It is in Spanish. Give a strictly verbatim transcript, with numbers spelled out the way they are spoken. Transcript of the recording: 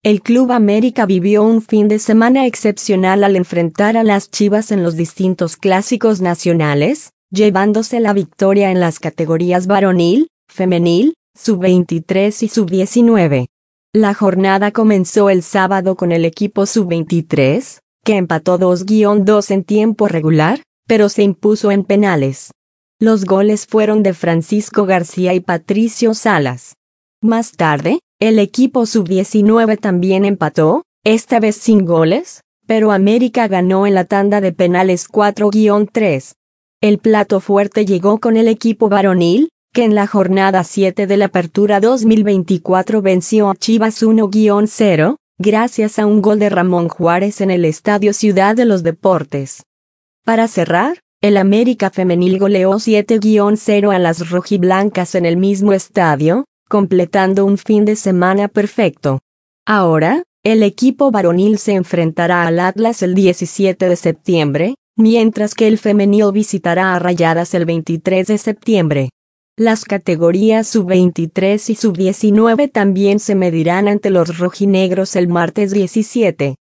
El Club América vivió un fin de semana excepcional al enfrentar a las Chivas en los distintos clásicos nacionales, llevándose la victoria en las categorías varonil, femenil, sub veintitrés y sub diecinueve. La jornada comenzó el sábado con el equipo sub veintitrés, que empató dos a dos en tiempo regular, pero se impuso en penales. Los goles fueron de Francisco García y Patricio Salas. Más tarde, el equipo sub diecinueve también empató, esta vez sin goles, pero América ganó en la tanda de penales cuatro a tres. El plato fuerte llegó con el equipo varonil, que en la jornada siete de la Apertura dos mil veinticuatro venció a Chivas uno a cero, gracias a un gol de Ramón Juárez en el Estadio Ciudad de los Deportes. Para cerrar, el América femenil goleó siete a cero a las rojiblancas en el mismo estadio, completando un fin de semana perfecto. Ahora, el equipo varonil se enfrentará al Atlas el diecisiete de septiembre, mientras que el femenil visitará a Rayadas el veintitrés de septiembre. Las categorías sub veintitrés y sub diecinueve también se medirán ante los rojinegros el martes diecisiete.